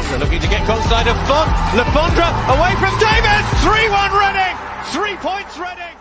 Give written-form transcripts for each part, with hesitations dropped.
Lefondre looking to get onside of Font. Lefondre away from Davis. 3-1 Reading. 3 points Reading.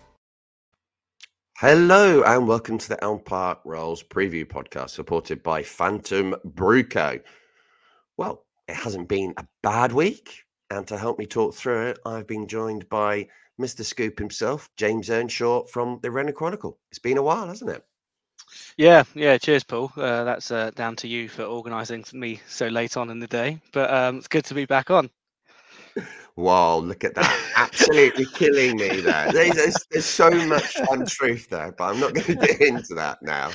Hello and welcome to the Elm Park Rolls preview podcast supported by Phantom Brewco. Well, it hasn't been a bad week, and to help me talk through it, I've been joined by Mr. Scoop himself, James Earnshaw from the Reading Chronicle. It's been a while, hasn't it? Yeah. Cheers, Paul. That's down to you for organising me so late on in the day, but it's good to be back on. Wow, look at that. Absolutely killing me there. There's so much untruth there, but I'm not going to get into that now.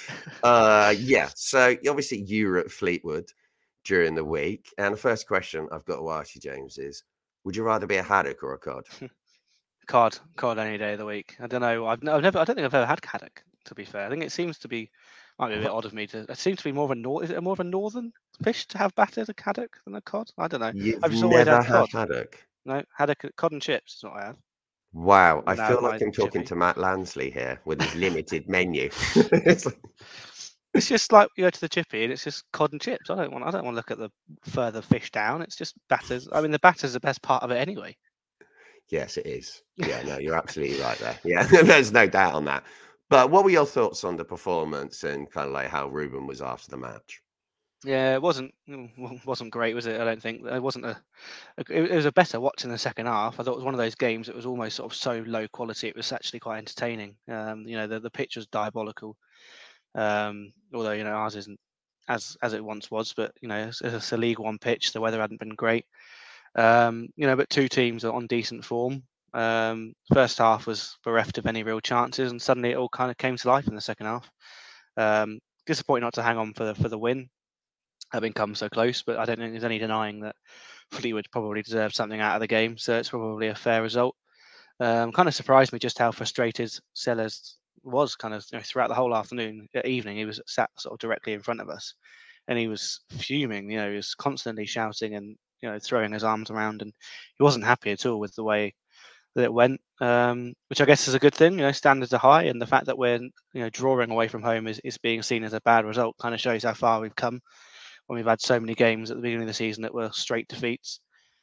So obviously you were at Fleetwood during the week. And the first question I've got to ask you, James, is would you rather be a haddock or a cod? Cod any day of the week. I don't know. I don't think I've ever had haddock, to be fair. I think it seems to be, might be a bit odd of me to, it seems to be more of a, is it more of a northern fish to have battered a haddock than a cod? I don't know. You've I've just always never had had cod. haddock? No, haddock, cod and chips is what I have. Wow, I Now feel like my I'm talking chippy. to Matt Lansley here with his limited menu. It's just like you go to the chippy and it's just cod and chips. I don't want to look at the further fish down. It's just batters. I mean, the batter's the best part of it anyway. Yes, it is. Yeah, no, you're absolutely right there. Yeah, there's no doubt on that. But what were your thoughts on the performance and kind of like how Ruben was after the match? Yeah, it wasn't great, was it? I don't think it wasn't it was a better watch in the second half. I thought it was one of those games that was almost sort of so low quality. It was actually quite entertaining. The pitch was diabolical. Although ours isn't as it once was, but it's a League One pitch. The weather hadn't been great. But two teams are on decent form. First half was bereft of any real chances, and suddenly it all kind of came to life in the second half. Disappointing not to hang on for the win, having come so close, but I don't think there's any denying that Fleetwood probably deserved something out of the game, so it's probably a fair result. Kind of surprised me just how frustrated Sellers was kind of throughout the whole evening. He was sat sort of directly in front of us, and he was fuming. He was constantly shouting and throwing his arms around, and he wasn't happy at all with the way that it went, which I guess is a good thing. Standards are high, and the fact that we're drawing away from home is being seen as a bad result kind of shows how far we've come when we've had so many games at the beginning of the season that were straight defeats.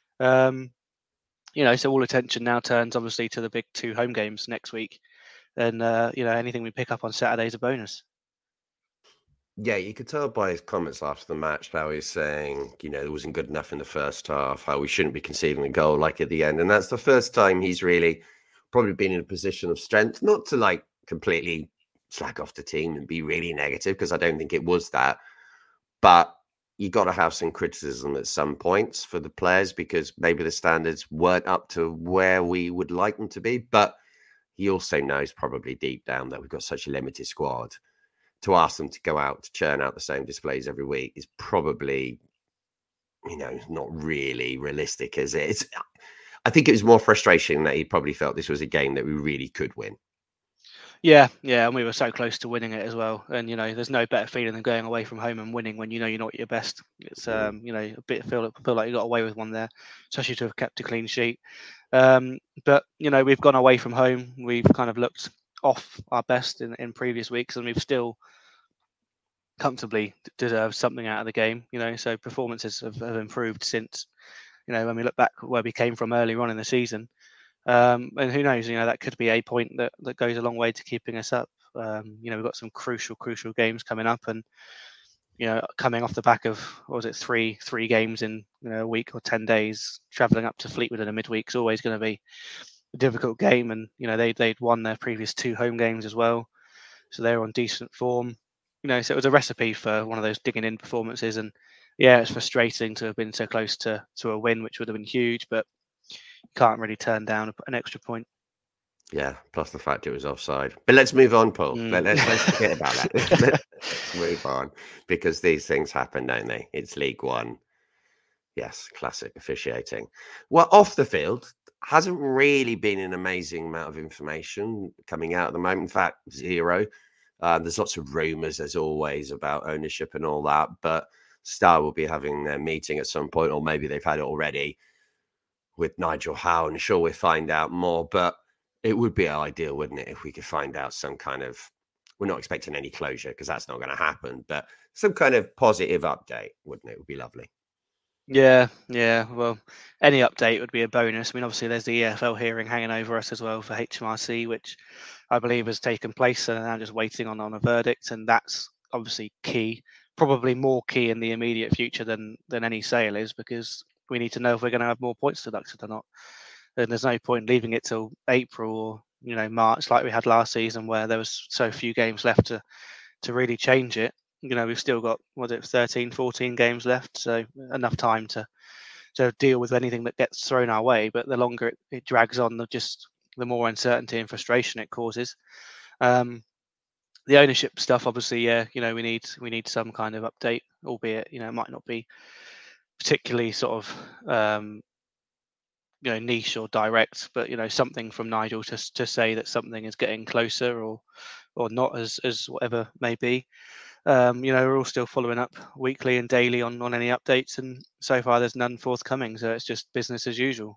So all attention now turns obviously to the big two home games next week, and anything we pick up on Saturday is a bonus. Yeah, you could tell by his comments after the match how he's saying, it wasn't good enough in the first half, how we shouldn't be conceding a goal like at the end. And that's the first time he's really probably been in a position of strength, not to like completely slack off the team and be really negative, because I don't think it was that. But you got to have some criticism at some points for the players, because maybe the standards weren't up to where we would like them to be. But he also knows probably deep down that we've got such a limited squad. To ask them to go out to churn out the same displays every week is probably, not really realistic, is it? I think it was more frustration that he probably felt this was a game that we really could win. Yeah, and we were so close to winning it as well. And there's no better feeling than going away from home and winning when you're not at your best. It's a bit feel like you got away with one there, especially to have kept a clean sheet. But we've gone away from home. We've kind of looked off our best in previous weeks, and we've still comfortably deserved something out of the game. So performances have improved since when we look back where we came from earlier on in the season. And who knows, that could be a point that goes a long way to keeping us up. We've got some crucial games coming up, and coming off the back of three games in a week or 10 days, traveling up to Fleetwood in a midweek is always going to be a difficult game. And they'd won their previous two home games as well, so they're on decent form. So it was a recipe for one of those digging in performances. And yeah, it's frustrating to have been so close to a win, which would have been huge, but you can't really turn down an extra point. Yeah, plus the fact it was offside. But let's move on, Paul. Let's forget about that. Let's move on, because these things happen, don't they? It's League One. Yes, classic officiating. Well, off the field, hasn't really been an amazing amount of information coming out at the moment. In fact, zero. There's lots of rumours, as always, about ownership and all that. But Star will be having their meeting at some point, or maybe they've had it already with Nigel Howe, and sure we'll find out more. But it would be ideal, wouldn't it, if we could find out some kind of, we're not expecting any closure because that's not going to happen, but some kind of positive update, wouldn't it? It would be lovely. Yeah. Well, any update would be a bonus. I mean, obviously, there's the EFL hearing hanging over us as well for HMRC, which I believe has taken place, and I'm just waiting on a verdict, and that's obviously key. Probably more key in the immediate future than any sale is, because we need to know if we're going to have more points deducted or not. And there's no point leaving it till April or March like we had last season, where there was so few games left to really change it. We've still got 13, 14 games left, so enough time to deal with anything that gets thrown our way. But the longer it drags on, the more uncertainty and frustration it causes. The ownership stuff, obviously, yeah, we need some kind of update, albeit it might not be particularly sort of niche or direct, but something from Nigel to say that something is getting closer or not, as whatever may be. We're all still following up weekly and daily on any updates, and so far there's none forthcoming. So it's just business as usual.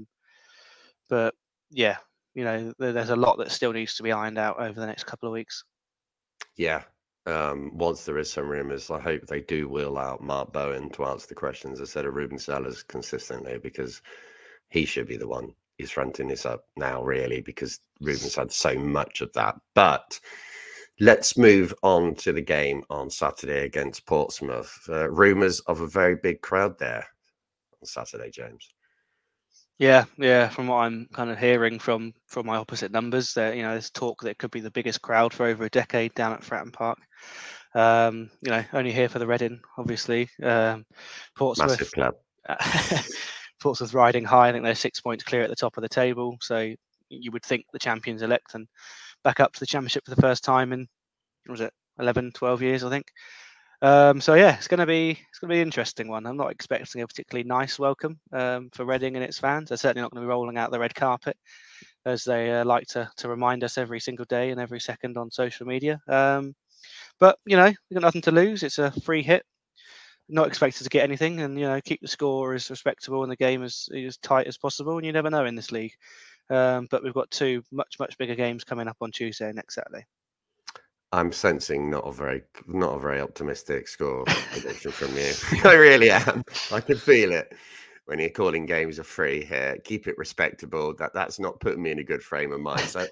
But yeah, there's a lot that still needs to be ironed out over the next couple of weeks. Yeah. Once there is some rumours, I hope they do wheel out Mark Bowen to answer the questions instead of Ruben Sellers consistently, because he should be the one who's fronting this up now, really, because Ruben's had so much of that. But let's move on to the game on Saturday against Portsmouth. Rumours of a very big crowd there on Saturday, James. Yeah. From what I'm kind of hearing from my opposite numbers, that there's talk that it could be the biggest crowd for over a decade down at Fratton Park. Only here for the Reading, obviously. Portsmouth, massive club. Portsmouth riding high. I think they're 6 points clear at the top of the table. So you would think the champions elect and back up to the championship for the first time in, what was it, 11, 12 years, I think. So yeah, it's going to be an interesting one. I'm not expecting a particularly nice welcome for Reading and its fans. They're certainly not going to be rolling out the red carpet, as they like to remind us every single day and every second on social media. But we've got nothing to lose. It's a free hit. Not expected to get anything, and keep the score as respectable and the game as tight as possible. And you never know in this league. But we've got two much bigger games coming up on Tuesday and next Saturday. I'm sensing not a very optimistic score prediction from you. I really am. I can feel it when you're calling games a free hit. Keep it respectable. That's not putting me in a good frame of mind. So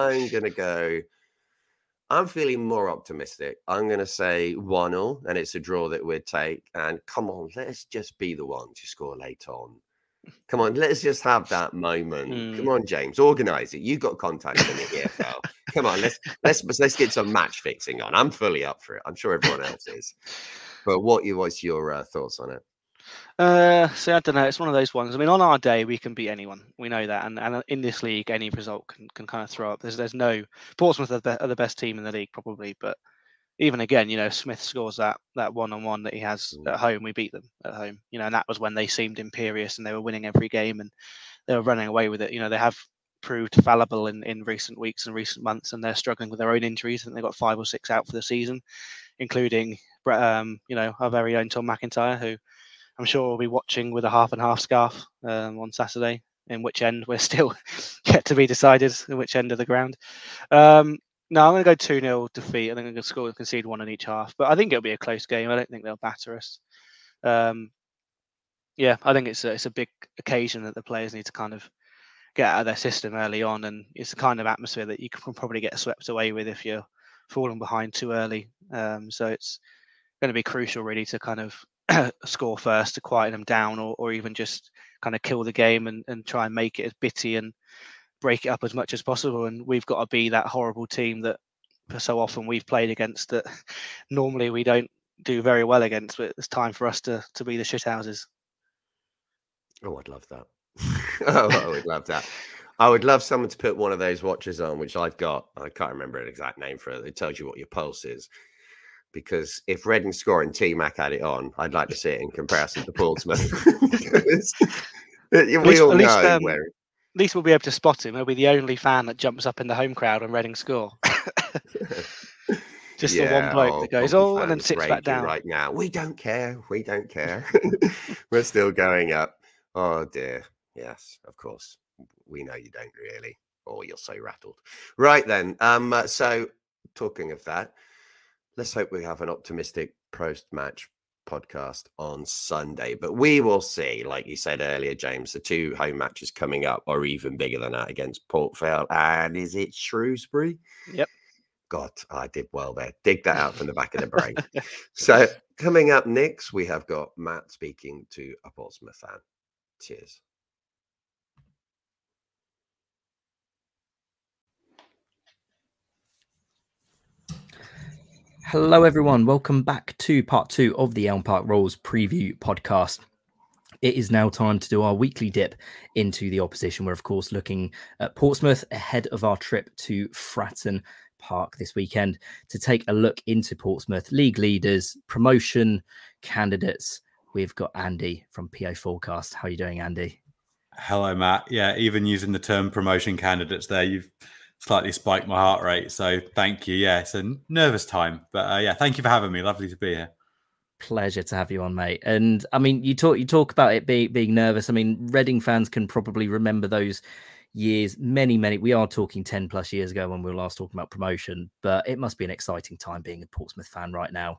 I'm feeling more optimistic. I'm going to say 1-0, and it's a draw that we'd take. And come on, let's just be the one to score late on. Come on, let's just have that moment. Come on, James, organise it. You've got contacts in the EFL. Come on, let's get some match fixing on. I'm fully up for it. I'm sure everyone else is. But what's your thoughts on it? So I don't know. It's one of those ones. I mean, on our day, we can beat anyone. We know that, and in this league, any result can kind of throw up. There's no Portsmouth are the best team in the league probably, but even again, Smith scores that 1-on-1 that he has at home. We beat them at home, and that was when they seemed imperious and they were winning every game and they were running away with it. They have proved fallible in recent weeks and recent months, and they're struggling with their own injuries. I think they've got 5 or 6 out for the season, including our very own Tom McIntyre, who I'm sure we'll be watching with a half and half scarf on Saturday. In which end we're still yet to be decided, in which end of the ground. No, I'm going to go 2-0 defeat. I think I'm going to score and concede 1 in each half. But I think it'll be a close game. I don't think they'll batter us. Yeah, I think it's a big occasion that the players need to kind of get out of their system early on. And it's the kind of atmosphere that you can probably get swept away with if you're falling behind too early. So it's going to be crucial, really, to kind of score first to quieten them down, or even just kind of kill the game and try and make it as bitty and break it up as much as possible. And we've got to be that horrible team that for so often we've played against that normally we don't do very well against, but it's time for us to be the shithouses. Oh, I'd love that. I would love that. I would love someone to put one of those watches on, which I've got. I can't remember an exact name for it. It tells you what your pulse is. Because if Reading score and T-Mac had it on, I'd like to see it in comparison to Portsmouth. At least we'll be able to spot him. He'll be the only fan that jumps up in the home crowd when Reading score. Just the one bloke that goes, and then sits back down. Right now, we don't care. We're still going up. Oh dear. Yes, of course. We know you don't really, or you're so rattled. Right then. So talking of that, let's hope we have an optimistic post-match podcast on Sunday. But we will see. Like you said earlier, James, the 2 home matches coming up are even bigger than that against Port Vale. And is it Shrewsbury? Yep. God, I did well there. Dig that out from the back of the brain. So coming up next, we have got Matt speaking to a Portsmouth fan. Cheers. Hello, everyone. Welcome back to part 2 of the Elm Park Rolls preview podcast. It is now time to do our weekly dip into the opposition. We're, of course, looking at Portsmouth ahead of our trip to Fratton Park this weekend to take a look into Portsmouth, league leaders, promotion candidates. We've got Andy from PO Forecast. How are you doing, Andy? Hello, Matt. Yeah, even using the term promotion candidates there, you've slightly spiked my heart rate. So thank you. Yeah, it's a nervous time. But yeah, thank you for having me. Lovely to be here. Pleasure to have you on, mate. And I mean, you talk about it being nervous. I mean, Reading fans can probably remember those years, many. We are talking 10 plus years ago when we were last talking about promotion, but it must be an exciting time being a Portsmouth fan right now.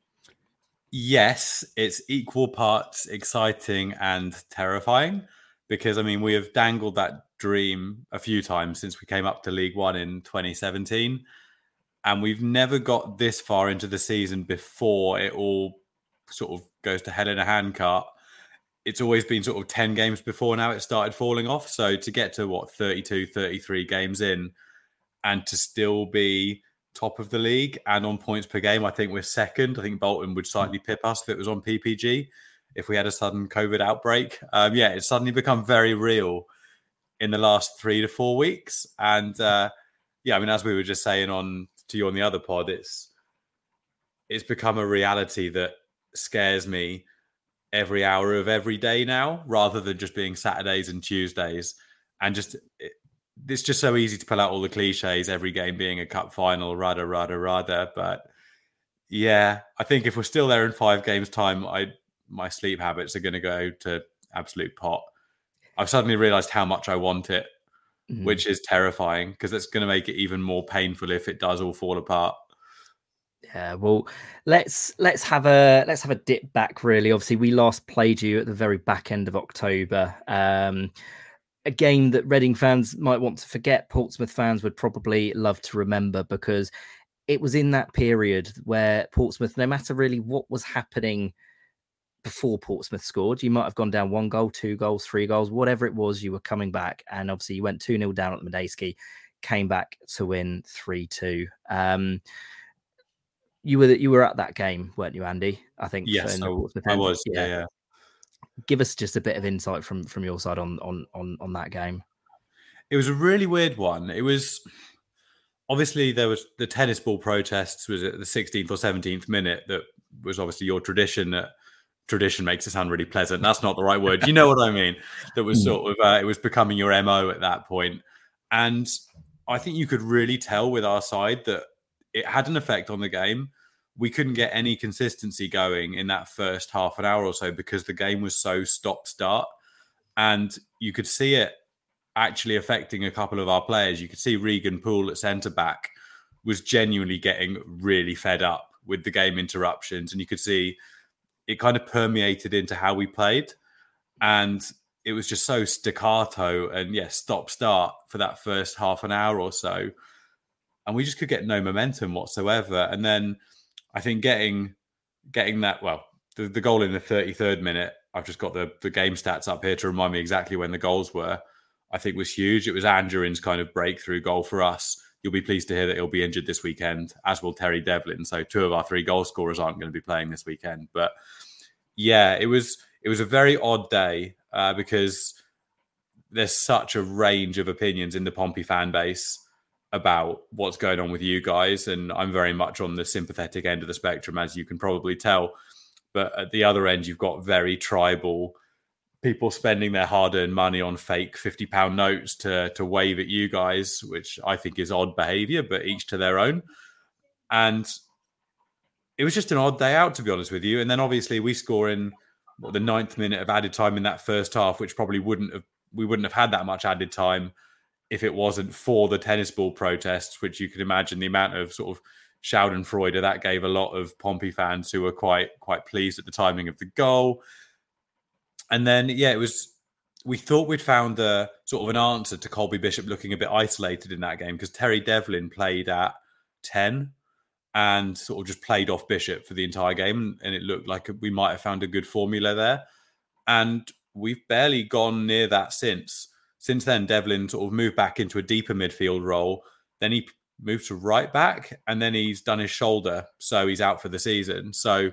Yes, it's equal parts exciting and terrifying because, I mean, we have dangled that dream a few times since we came up to League One in 2017, and we've never got this far into the season before it all sort of goes to hell in a handcart. It's always been sort of 10 games before now it started falling off. So to get to 32, 33 games in and to still be top of the league and on points per game, I think we're second. I think Bolton would slightly pip us if it was on PPG, if we had a sudden COVID outbreak. Yeah, it's suddenly become very real in the last 3 to 4 weeks. And yeah, I mean, as we were just saying to you on the other pod, it's become a reality that scares me every hour of every day now, rather than just being Saturdays and Tuesdays. And it's just so easy to pull out all the cliches, every game being a cup final, rada. But yeah, I think if we're still there in 5 games' time, my sleep habits are going to go to absolute pot. I've suddenly realised how much I want it, which is terrifying because it's going to make it even more painful if it does all fall apart. Yeah, well, let's have a dip back. Really, obviously, we last played you at the very back end of October. A game that Reading fans might want to forget. Portsmouth fans would probably love to remember because it was in that period where Portsmouth, no matter really what was happening before Portsmouth scored, you might have gone down 1 goal, 2 goals, 3 goals, whatever it was, you were coming back. And obviously you went 2-0 down at the Medeski, came back to win 3-2. You were at that game, weren't you, Andy? I think. Yes, I was. Yeah. Give us just a bit of insight from your side on that game. It was a really weird one. It was obviously there was the tennis ball protests was at the 16th or 17th minute. That was obviously your tradition. Tradition makes it sound really pleasant. That's not the right word. You know what I mean? That was sort of it was becoming your MO at that point. And I think you could really tell with our side that it had an effect on the game. We couldn't get any consistency going in that first half an hour or so because the game was so stop-start. And you could see it actually affecting a couple of our players. You could see Regan Poole at centre-back was genuinely getting really fed up with the game interruptions. And you could see it kind of permeated into how we played. And it was just so staccato and, stop-start for that first half an hour or so. And we just could get no momentum whatsoever. And then I think getting that, the goal in the 33rd minute, I've just got the game stats up here to remind me exactly when the goals were, I think was huge. It was Angerin's kind of breakthrough goal for us. You'll be pleased to hear that he'll be injured this weekend, as will Terry Devlin. So 2 of our 3 goal scorers aren't going to be playing this weekend. But yeah, it was a very odd day because there's such a range of opinions in the Pompey fan base about what's going on with you guys. And I'm very much on the sympathetic end of the spectrum, as you can probably tell. But at the other end, you've got very tribal people spending their hard-earned money on fake £50 notes to wave at you guys, which I think is odd behaviour, but each to their own. And it was just an odd day out, to be honest with you. And then obviously we score in the 9th minute of added time in that first half, which probably we wouldn't have had that much added time if it wasn't for the tennis ball protests, which you can imagine the amount of sort of Schadenfreude. That gave a lot of Pompey fans who were quite pleased at the timing of the goal. And then, we thought we'd found a sort of an answer to Colby Bishop looking a bit isolated in that game, because Terry Devlin played at 10 and sort of just played off Bishop for the entire game. And it looked like we might have found a good formula there. And we've barely gone near that since. Since then, Devlin sort of moved back into a deeper midfield role. Then he moved to right back, and then he's done his shoulder, so he's out for the season. So,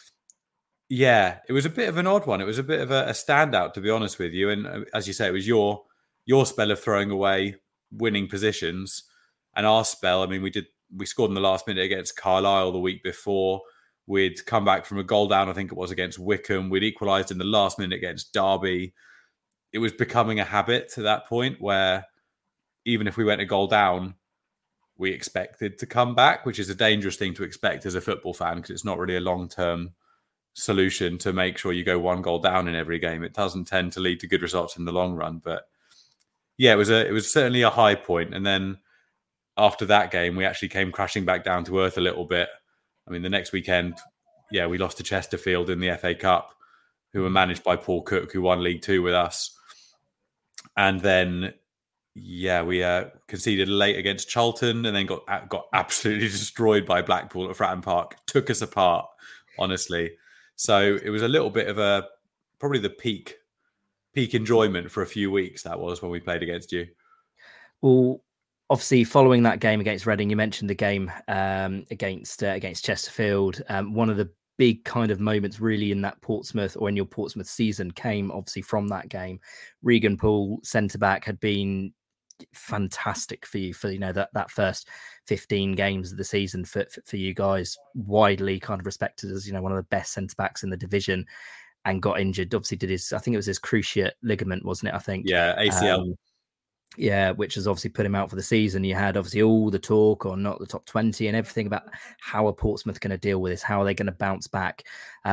yeah, it was a bit of an odd one. It was a bit of a standout, to be honest with you. And as you say, it was your spell of throwing away winning positions, and our spell. I mean, we scored in the last minute against Carlisle the week before. We'd come back from a goal down, I think it was, against Wickham. We'd equalised in the last minute against Derby. It was becoming a habit to that point where even if we went a goal down, we expected to come back, which is a dangerous thing to expect as a football fan, because it's not really a long-term solution to make sure you go one goal down in every game. It doesn't tend to lead to good results in the long run. But yeah, it was certainly a high point. And then after that game, we actually came crashing back down to earth a little bit. I mean, the next weekend, we lost to Chesterfield in the FA Cup, who were managed by Paul Cook, who won League Two with us. And then, we conceded late against Charlton, and then got absolutely destroyed by Blackpool at Fratton Park. Took us apart, honestly. So it was a little bit of probably the peak enjoyment for a few weeks. That was when we played against you. Well, obviously, following that game against Reading, you mentioned the game against Chesterfield. One of the big kind of moments really in that Portsmouth, or in your Portsmouth season, came obviously from that game. Regan Poole, centre-back, had been fantastic for you for that first 15 games of the season for you guys, widely kind of respected as one of the best centre-backs in the division, and got injured. Obviously did I think it was his cruciate ligament, wasn't it? I think ACL. Which has obviously put him out for the season. You had obviously all the talk on not the top 20 and everything about how are Portsmouth going to deal with this? How are they going to bounce back?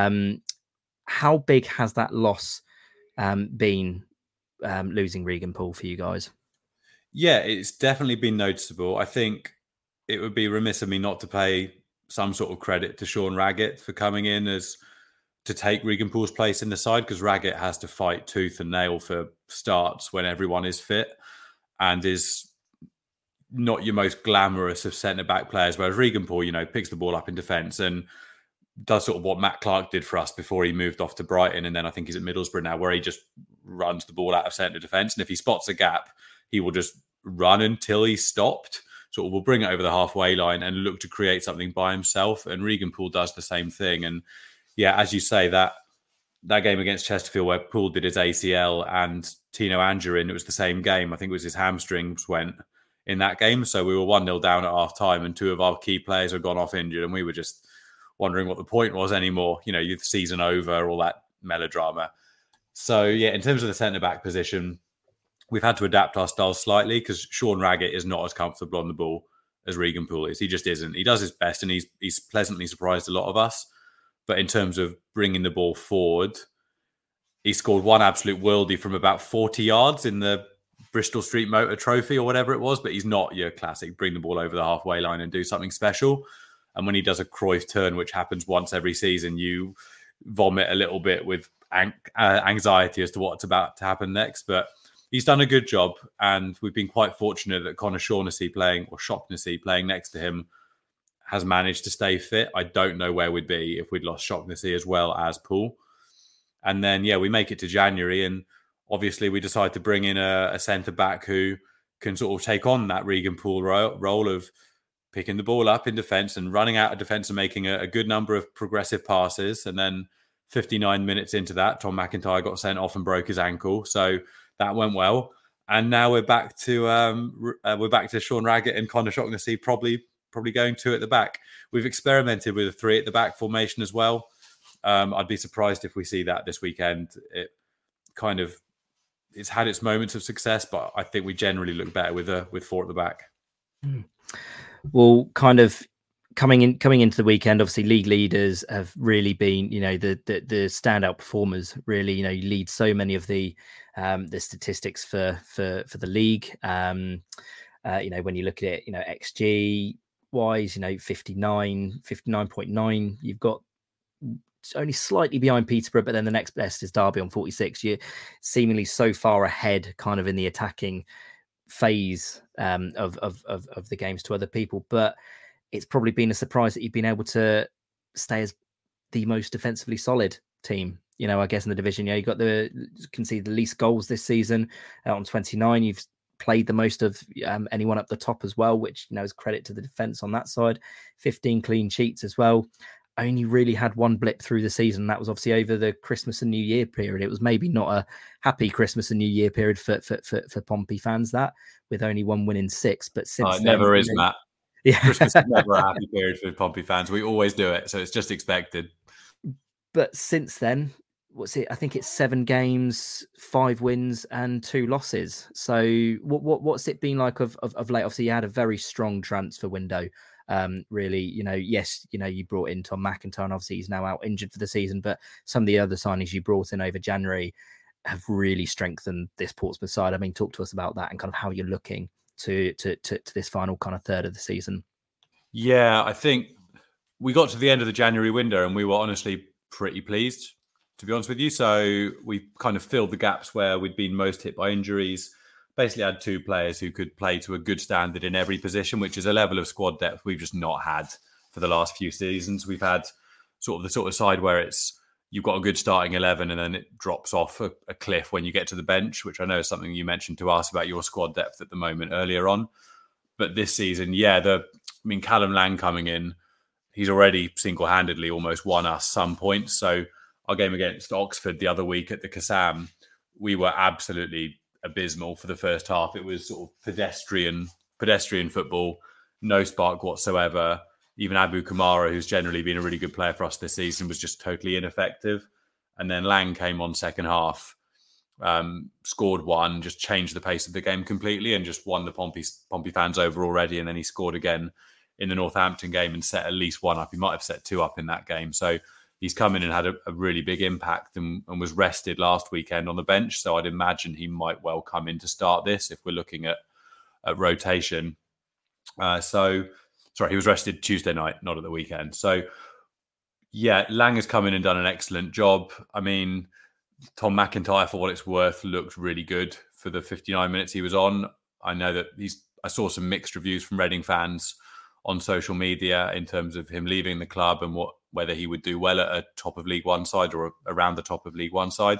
How big has that loss been, losing Regan Poole, for you guys? Yeah, it's definitely been noticeable. I think it would be remiss of me not to pay some sort of credit to Sean Raggett for coming in to take Regan Poole's place in the side, because Raggett has to fight tooth and nail for starts when everyone is fit, and is not your most glamorous of centre-back players, whereas Regan Poole, picks the ball up in defence and does sort of what Matt Clark did for us before he moved off to Brighton, and then I think he's at Middlesbrough now, where he just runs the ball out of centre defence, and if he spots a gap, he will just run until he's stopped. Sort of will bring it over the halfway line and look to create something by himself, and Regan Poole does the same thing. And yeah, as you say, that game against Chesterfield where Poole did his ACL and Tino Angerin, it was the same game. I think it was his hamstrings went in that game. So we were 1-0 down at half time, and two of our key players had gone off injured, and we were just wondering what the point was anymore. The season over, all that melodrama. So yeah, in terms of the centre-back position, we've had to adapt our style slightly, because Sean Raggett is not as comfortable on the ball as Regan Poole is. He just isn't. He does his best, and he's pleasantly surprised a lot of us. But in terms of bringing the ball forward, he scored one absolute worldie from about 40 yards in the Bristol Street Motor Trophy or whatever it was. But he's not your classic bring the ball over the halfway line and do something special. And when he does a Cruyff turn, which happens once every season, you vomit a little bit with anxiety as to what's about to happen next. But he's done a good job, and we've been quite fortunate that Connor Shaughnessy playing next to him has managed to stay fit. I don't know where we'd be if we'd lost Shaughnessy as well as Poole. And then, we make it to January, and obviously we decide to bring in a centre-back who can sort of take on that Regan Poole role of picking the ball up in defence and running out of defence and making a good number of progressive passes. And then 59 minutes into that, Tom McIntyre got sent off and broke his ankle. So that went well. And now we're back to Sean Raggett and Connor Shaughnessy probably going two at the back. We've experimented with a three at the back formation as well. I'd be surprised if we see that this weekend. It's had its moments of success, but I think we generally look better with four at the back. Well, kind of coming into the weekend, obviously league leaders have really been, the standout performers. Really, you lead so many of the statistics for the league. When you look at it, XG, wise, 59.9. You've got only slightly behind Peterborough, but then the next best is Derby on 46. You're seemingly so far ahead kind of in the attacking phase of the games to other people. But it's probably been a surprise that you've been able to stay as the most defensively solid team, I guess, in the division. You can see the least goals this season on 29. You've played the most of anyone up the top as well, which is credit to the defense on that side. 15 clean sheets as well. Only really had one blip through the season. That was obviously over the Christmas and New Year period. It was maybe not a happy Christmas and New Year period for Pompey fans, that, with only one win in 6. But since it never is, Matt. Yeah. Christmas is never a happy period for Pompey fans. We always do it, so it's just expected. But since then, I think it's 7 games, 5 wins and 2 losses. So what's it been like of late? Obviously, you had a very strong transfer window. Really, yes, you brought in Tom McIntyre, and obviously he's now out injured for the season, but some of the other signings you brought in over January have really strengthened this Portsmouth side. I mean, talk to us about that and kind of how you're looking to this final kind of third of the season. Yeah, I think we got to the end of the January window and we were honestly pretty pleased, to be honest with you. So we kind of filled the gaps where we'd been most hit by injuries. Basically had 2 players who could play to a good standard in every position, which is a level of squad depth we've just not had for the last few seasons. We've had sort of side where it's you've got a good starting 11 and then it drops off a cliff when you get to the bench, which I know is something you mentioned to us about your squad depth at the moment earlier on. But this season, Callum Lang coming in, he's already single-handedly almost won us some points. So our game against Oxford the other week at the Kassam, we were absolutely abysmal for the first half. It was sort of pedestrian football, no spark whatsoever. Even Abu Kamara, who's generally been a really good player for us this season, was just totally ineffective. And then Lang came on second half, scored 1, just changed the pace of the game completely and just won the Pompey fans over already. And then he scored again in the Northampton game and set at least 1 up. He might have set 2 up in that game. So he's come in and had a really big impact and was rested last weekend on the bench. So I'd imagine he might well come in to start this if we're looking at rotation. He was rested Tuesday night, not at the weekend. So, yeah, Lang has come in and done an excellent job. I mean, Tom McIntyre, for what it's worth, looked really good for the 59 minutes he was on. I know that I saw some mixed reviews from Reading fans on social media in terms of him leaving the club and whether he would do well at a top of League One side or around the top of League One side.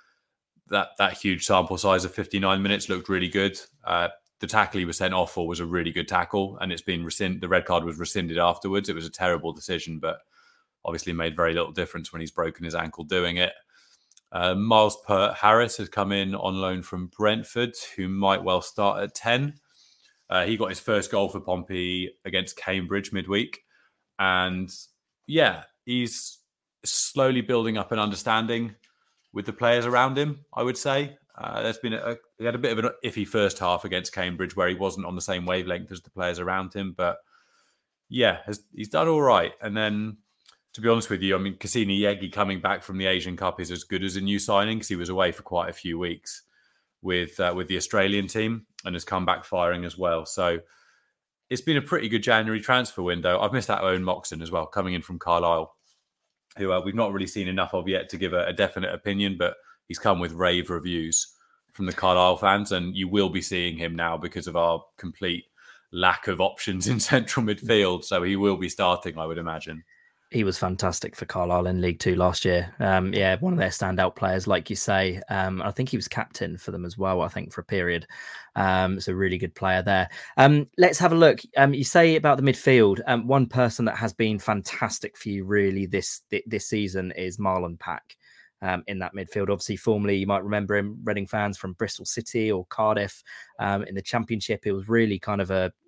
That huge sample size of 59 minutes looked really good. The tackle he was sent off for was a really good tackle, and it's been the red card was rescinded afterwards. It was a terrible decision, but obviously made very little difference when he's broken his ankle doing it. Miles Harris has come in on loan from Brentford, who might well start at 10. He got his first goal for Pompey against Cambridge midweek. And yeah, he's slowly building up an understanding with the players around him, I would say. He had a bit of an iffy first half against Cambridge where he wasn't on the same wavelength as the players around him. But yeah, he's done all right. And then, to be honest with you, I mean, Cassini Yegi coming back from the Asian Cup is as good as a new signing because he was away for quite a few weeks with the Australian team and has come back firing as well. So it's been a pretty good January transfer window. I've missed out Owen Moxon as well, coming in from Carlisle, who we've not really seen enough of yet to give a definite opinion, but he's come with rave reviews from the Carlisle fans, and you will be seeing him now because of our complete lack of options in central midfield. So he will be starting, I would imagine. He was fantastic for Carlisle in League Two last year. One of their standout players, like you say. I think he was captain for them as well, I think, for a period. It's a really good player there. Let's have a look. You say about the midfield. One person that has been fantastic for you really this season is Marlon Pack in that midfield. Obviously, formerly, you might remember him, Reading fans, from Bristol City or Cardiff in the Championship. It was really kind of a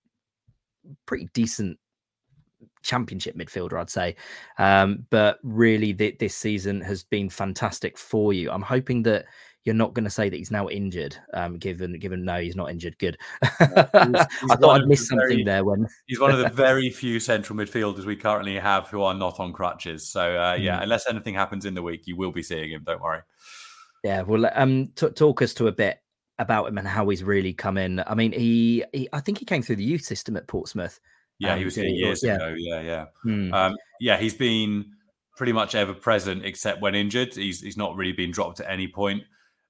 pretty decent Championship midfielder, I'd say. But really, this season has been fantastic for you. I'm hoping that you're not going to say that he's now injured, given no, he's not injured. Good. He's I thought I'd missed something there. He's one of the very few central midfielders we currently have who are not on crutches. So, unless anything happens in the week, you will be seeing him. Don't worry. Yeah, well, talk us to a bit about him and how he's really come in. I mean, I think he came through the youth system at Portsmouth. Yeah, he was here years ago. Yeah. He's been pretty much ever present except when injured. He's not really been dropped at any point.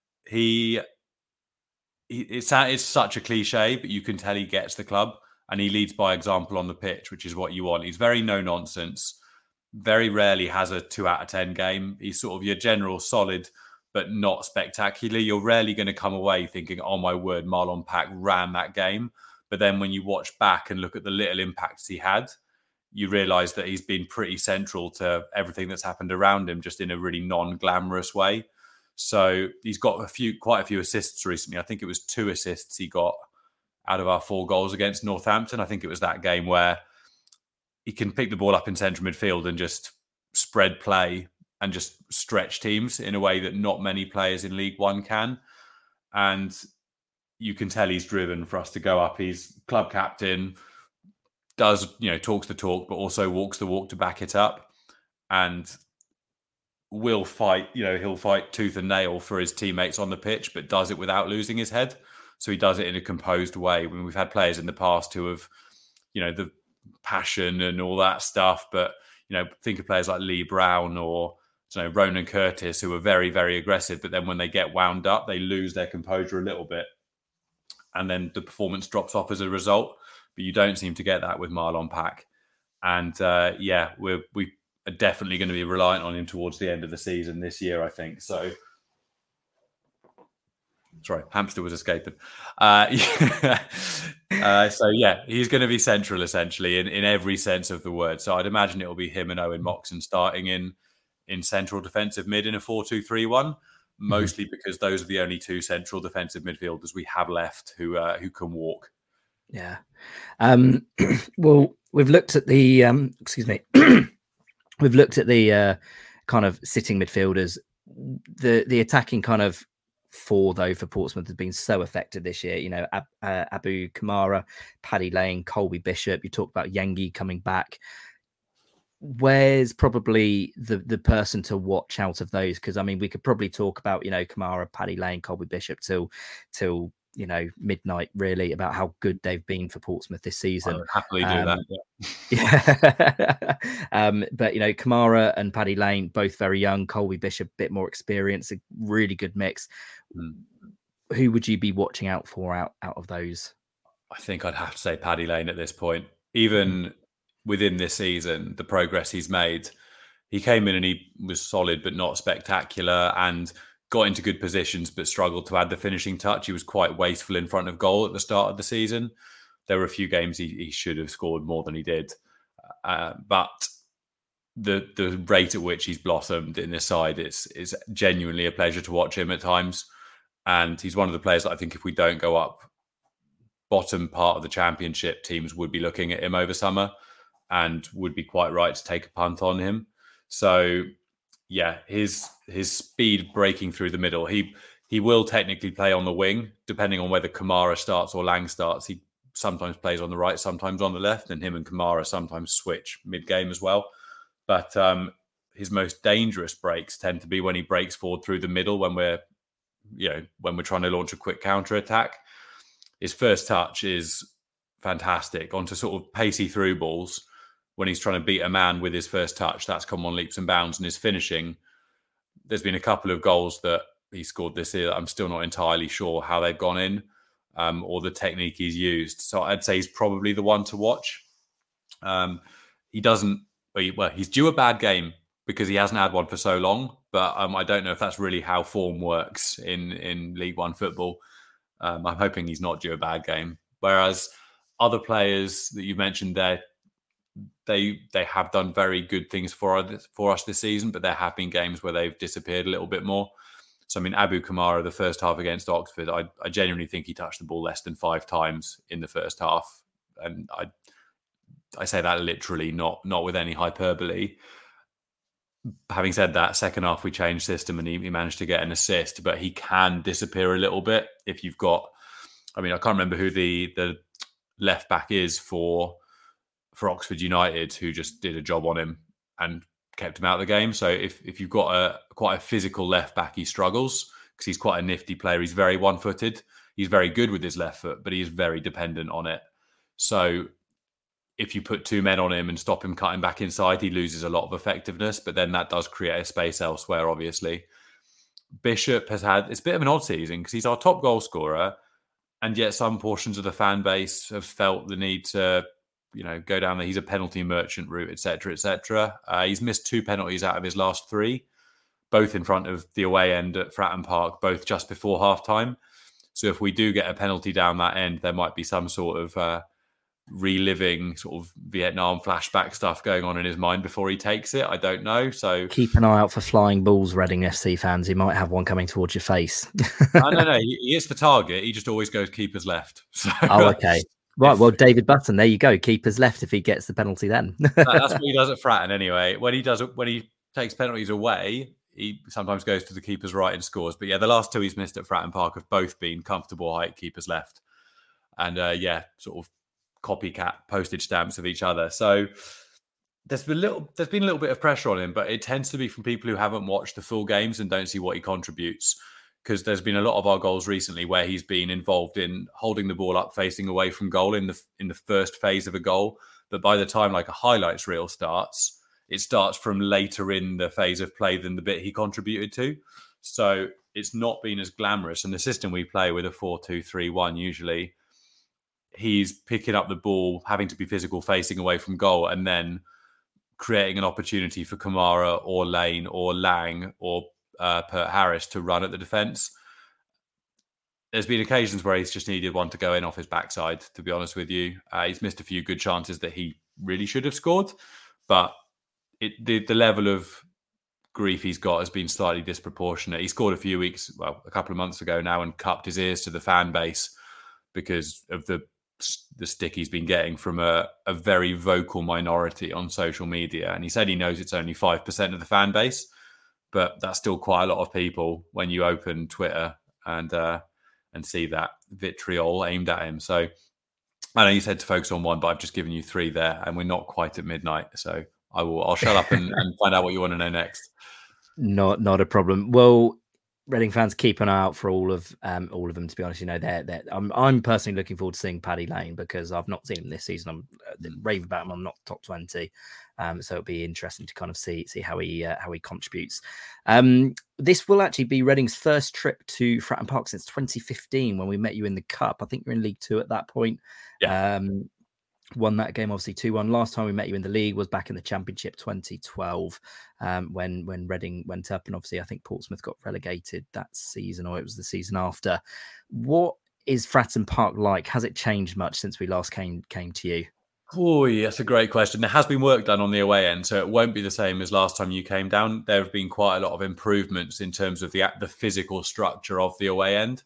It's such a cliche, but you can tell he gets the club and he leads by example on the pitch, which is what you want. He's very no nonsense. Very rarely has a 2 out of 10 game. He's sort of your general solid, but not spectacular. You're rarely going to come away thinking, oh my word, Marlon Pack ran that game. But then when you watch back and look at the little impacts he had, you realise that he's been pretty central to everything that's happened around him, just in a really non-glamorous way. So he's got quite a few assists recently. I think it was 2 assists he got out of our 4 goals against Northampton. I think it was that game where he can pick the ball up in central midfield and just spread play and just stretch teams in a way that not many players in League One can. And you can tell he's driven for us to go up. He's club captain, talks the talk, but also walks the walk to back it up. And will fight, he'll fight tooth and nail for his teammates on the pitch, but does it without losing his head. So he does it in a composed way. When we've had players in the past who have, the passion and all that stuff, but, think of players like Lee Brown or, Ronan Curtis, who are very, very aggressive, but then when they get wound up, they lose their composure a little bit. And then the performance drops off as a result. But you don't seem to get that with Marlon Pack. And we are definitely going to be reliant on him towards the end of the season this year, I think. So, sorry, hamster was escaping. He's going to be central essentially in every sense of the word. So I'd imagine it will be him and Owen Moxon starting in central defensive mid in a 4-2-3-1. Mostly because those are the only 2 central defensive midfielders we have left who can walk. Yeah. Well, we've looked at the we've looked at the kind of sitting midfielders. The attacking kind of 4 though for Portsmouth has been so effective this year. Abu Kamara, Paddy Lane, Colby Bishop. You talked about Yengi coming back. Where's probably the person to watch out of those? Because we could probably talk about Kamara, Paddy Lane, Colby Bishop till midnight really about how good they've been for Portsmouth this season. I would happily do that. Yeah. But Kamara and Paddy Lane both very young. Colby Bishop a bit more experience. A really good mix. Who would you be watching out for out of those? I think I'd have to say Paddy Lane at this point. Even within this season, the progress he's made, he came in and he was solid but not spectacular and got into good positions but struggled to add the finishing touch. He was quite wasteful in front of goal at the start of the season. There were a few games he should have scored more than he did. But the rate at which he's blossomed in this side is genuinely a pleasure to watch him at times. And he's one of the players that I think if we don't go up, bottom part of the Championship, teams would be looking at him over summer and would be quite right to take a punt on him. So, yeah, his speed breaking through the middle. He will technically play on the wing, depending on whether Kamara starts or Lang starts. He sometimes plays on the right, sometimes on the left, and him and Kamara sometimes switch mid-game as well. But his most dangerous breaks tend to be when he breaks forward through the middle when we're trying to launch a quick counter-attack. His first touch is fantastic onto sort of pacey through balls. When he's trying to beat a man with his first touch, that's come on leaps and bounds. And his finishing, there's been a couple of goals that he scored this year that I'm still not entirely sure how they've gone in or the technique he's used. So I'd say he's probably the one to watch. He's due a bad game because he hasn't had one for so long. But I don't know if that's really how form works in League One football. I'm hoping he's not due a bad game. Whereas other players that you mentioned there, they have done very good things for us this season, but there have been games where they've disappeared a little bit more. So, Abu Kamara, the first half against Oxford, I genuinely think he touched the ball less than 5 times in the first half. And I say that literally, not with any hyperbole. Having said that, second half we changed system and he managed to get an assist, but he can disappear a little bit if you've got... I can't remember who the left back is for Oxford United, who just did a job on him and kept him out of the game. So if you've got quite a physical left back, he struggles because he's quite a nifty player. He's very one-footed. He's very good with his left foot, but he is very dependent on it. So if you put 2 men on him and stop him cutting back inside, he loses a lot of effectiveness. But then that does create a space elsewhere, obviously. Bishop it's a bit of an odd season because he's our top goal scorer, and yet some portions of the fan base have felt the need to, go down there. He's a penalty merchant route, etc., etc. He's missed 2 penalties out of his last 3, both in front of the away end at Fratton Park, both just before half-time. So if we do get a penalty down that end, there might be some sort of reliving sort of Vietnam flashback stuff going on in his mind before he takes it. I don't know. So keep an eye out for flying balls, Reading FC fans. He might have one coming towards your face. No. He hits the target. He just always goes keeper's left. So, okay. Right. Well, David Button, there you go. Keeper's left if he gets the penalty then. That's what he does at Fratton anyway. When he takes penalties away, he sometimes goes to the keeper's right and scores. But yeah, the last 2 he's missed at Fratton Park have both been comfortable height keeper's left. And sort of copycat postage stamps of each other. So there's been a little bit of pressure on him, but it tends to be from people who haven't watched the full games and don't see what he contributes. Because there's been a lot of our goals recently where he's been involved in holding the ball up, facing away from goal in the first phase of a goal. But by the time like a highlights reel starts, it starts from later in the phase of play than the bit he contributed to. So it's not been as glamorous. And the system we play with a 4-2-3-1 usually, he's picking up the ball, having to be physical, facing away from goal, and then creating an opportunity for Kamara or Lane or Lang or Pert Harris to run at the defence. There's been occasions where he's just needed one to go in off his backside, to be honest with you. He's missed a few good chances that he really should have scored, but the level of grief he's got has been slightly disproportionate. He scored a couple of months ago now, and cupped his ears to the fan base because of the stick he's been getting from a very vocal minority on social media. And he said he knows it's only 5% of the fan base, but that's still quite a lot of people when you open Twitter and see that vitriol aimed at him. So I know you said to focus on one, but I've just given you 3 there, and we're not quite at midnight. So I'll shut up and find out what you want to know next. Not a problem. Well, Reading fans, keep an eye out for all of them. To be honest, I'm personally looking forward to seeing Paddy Lane because I've not seen him this season. I'm rave about him. I'm not top 20, so it'll be interesting to kind of see how he contributes. This will actually be Reading's first trip to Fratton Park since 2015 when we met you in the Cup. I think you're in League 2 at that point. Yeah. Won that game obviously 2-1. Last time we met you in the league was back in the Championship 2012 when Reading went up, and obviously I think Portsmouth got relegated that season, or it was the season after. What is Fratton Park like? Has it changed much since we last came to you? Oh, that's a great question. There has been work done on the away end, so it won't be the same as last time you came down. There have been quite a lot of improvements in terms of the physical structure of the away end.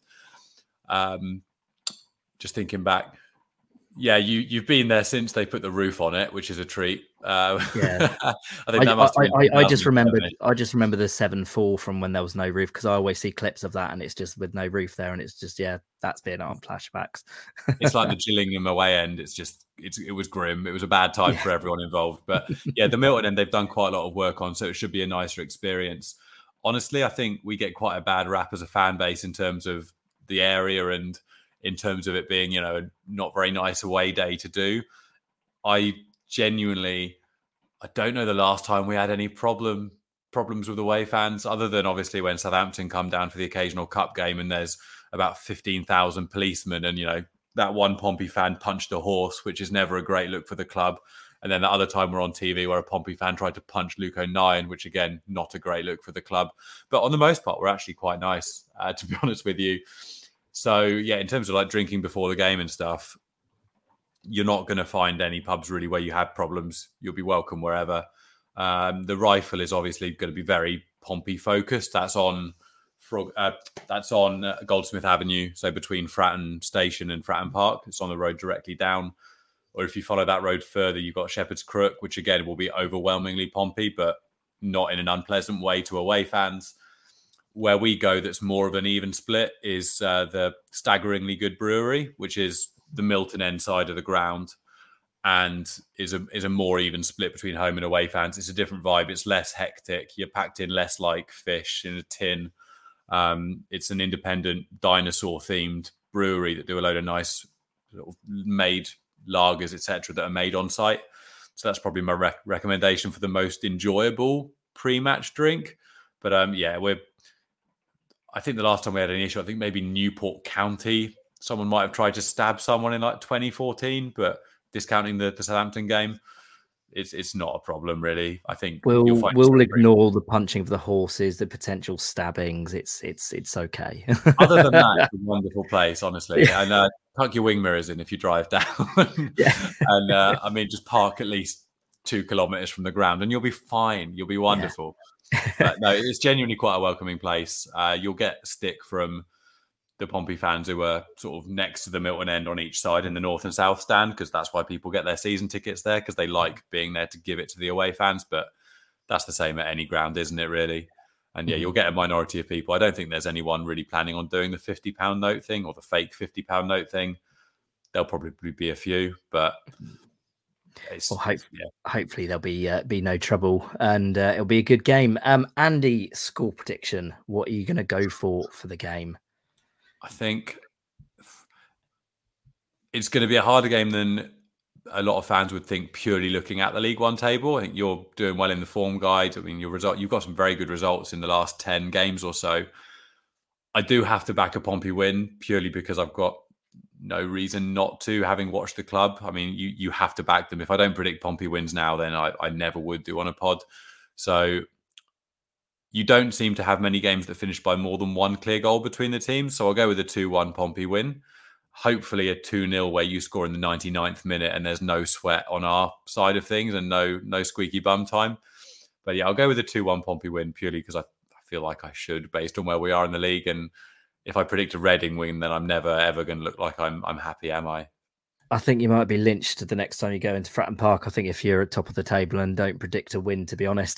Just thinking back, yeah, you've been there since they put the roof on it, which is a treat. Yeah, I think that must have been I just remember the 7-4 from when there was no roof, because I always see clips of that and it's just with no roof there, and it's just that's been on flashbacks. It's like the Gillingham away end. It was grim. It was a bad time for everyone involved. But yeah, the Milton end they've done quite a lot of work on, so it should be a nicer experience. Honestly, I think we get quite a bad rap as a fan base in terms of the area and in terms of it being, a not very nice away day to do. I don't know the last time we had any problems with away fans, other than obviously when Southampton come down for the occasional cup game and there's about 15,000 policemen, and that one Pompey fan punched a horse, which is never a great look for the club. And then the other time we're on TV where a Pompey fan tried to punch Luke O'Nien, which again, not a great look for the club. But on the most part, we're actually quite nice, to be honest with you. So yeah, in terms of like drinking before the game and stuff, you're not going to find any pubs really where you have problems. You'll be welcome wherever. The Rifle is obviously going to be very Pompey focused. That's on Goldsmith Avenue, so between Fratton Station and Fratton Park. It's on the road directly down. Or if you follow that road further, you've got Shepherd's Crook, which again will be overwhelmingly Pompey, but not in an unpleasant way to away fans. Where we go, that's more of an even split, is the Staggeringly Good Brewery, which is the Milton end side of the ground, and is a more even split between home and away fans. It's a different vibe. It's less hectic. You're packed in less like fish in a tin. It's an independent dinosaur-themed brewery that do a load of nice sort of made lagers, etc., that are made on site. So that's probably my recommendation for the most enjoyable pre-match drink. But I think the last time we had an issue, I think maybe Newport County, someone might have tried to stab someone in like 2014, but discounting the Southampton game, it's not a problem really. I think we'll ignore the punching of the horses, the potential stabbings. It's okay. Other than that, it's a wonderful place, honestly. Yeah. And tuck your wing mirrors in if you drive down. And just park at least 2 kilometers from the ground, and you'll be fine. You'll be wonderful. Yeah. But no, it's genuinely quite a welcoming place. You'll get stick from the Pompey fans who are sort of next to the Milton end on each side in the north and south stand, because that's why people get their season tickets there, because they like being there to give it to the away fans. But that's the same at any ground, isn't it, really? And yeah, you'll get a minority of people. I don't think there's anyone really planning on doing the £50 note thing or the fake £50 note thing. There'll probably be a few, but hopefully there'll be no trouble, and it'll be a good game. Andy, score prediction. What are you going to go for the game? I think it's going to be a harder game than a lot of fans would think, purely looking at the League One table. I think you're doing well in the form guide. I mean, you've got some very good results in the last 10 games or so. I do have to back a Pompey win purely because I've got no reason not to, having watched the club. I mean, you have to back them. If I don't predict Pompey wins now, then I never would do on a pod. So you don't seem to have many games that finish by more than one clear goal between the teams. So I'll go with a 2-1 Pompey win. Hopefully a 2-0 where you score in the 99th minute and there's no sweat on our side of things and no squeaky bum time. But yeah, I'll go with a 2-1 Pompey win purely because I feel like I should, based on where we are in the league. And if I predict a Reading win, then I'm never, ever going to look like I'm happy, am I? I think you might be lynched the next time you go into Fratton Park. I think if you're at top of the table and don't predict a win, to be honest.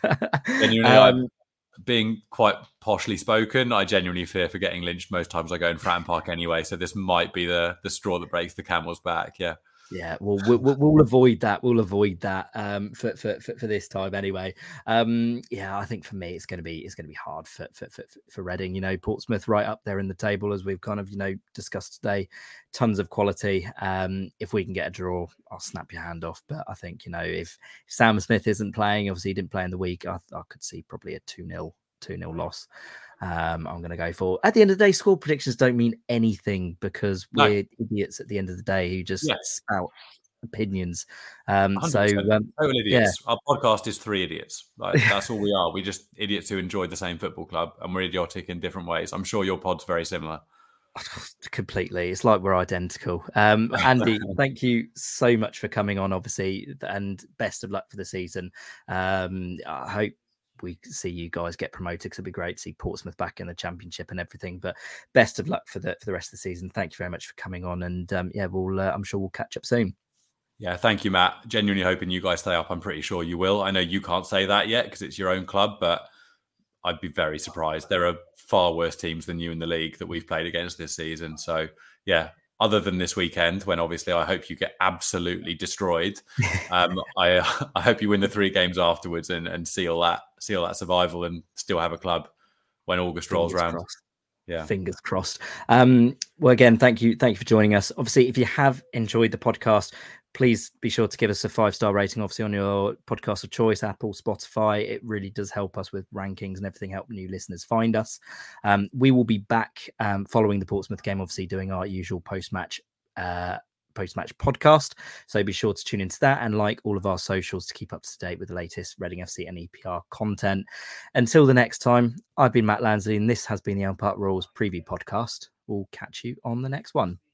Being quite poshly spoken, I genuinely fear for getting lynched most times I go in Fratton Park anyway. So this might be the straw that breaks the camel's back. Yeah. Yeah, we'll avoid that. We'll avoid that for this time anyway. I think for me it's going to be hard for Reading. You know, Portsmouth right up there in the table, as we've kind of discussed today. Tons of quality. If we can get a draw, I'll snap your hand off. But I think if Sam Smith isn't playing, obviously he didn't play in the week, I could see probably a 2-0 loss. I'm going to go for. At the end of the day, score predictions don't mean anything because we're idiots at the end of the day who just spout opinions. Total idiots. Yeah. Our podcast is 3 idiots. That's all we are. We're just idiots who enjoy the same football club, and we're idiotic in different ways. I'm sure your pod's very similar. Completely. It's like we're identical. Andy, thank you so much for coming on, obviously, and best of luck for the season. I hope we see you guys get promoted, because it'd be great to see Portsmouth back in the Championship and everything. But best of luck for the rest of the season. Thank you very much for coming on, and I'm sure we'll catch up soon. Yeah, thank you, Matt. Genuinely hoping you guys stay up. I'm pretty sure you will. I know you can't say that yet because it's your own club, but I'd be very surprised. There are far worse teams than you in the league that we've played against this season. So yeah, other than this weekend, when obviously I hope you get absolutely destroyed. I hope you win the 3 games afterwards and seal that survival and still have a club when August rolls around. Yeah, fingers crossed. Well, again, thank you for joining us. Obviously, if you have enjoyed the podcast, please be sure to give us a 5-star rating, obviously on your podcast of choice, Apple, Spotify. It really does help us with rankings and everything, help new listeners find us. We will be back following the Portsmouth game, obviously doing our usual post-match podcast. So be sure to tune into that and like all of our socials to keep up to date with the latest Reading FC and EPR content. Until the next time, I've been Matt Lansley, and this has been the Elm Park Royals preview podcast. We'll catch you on the next one.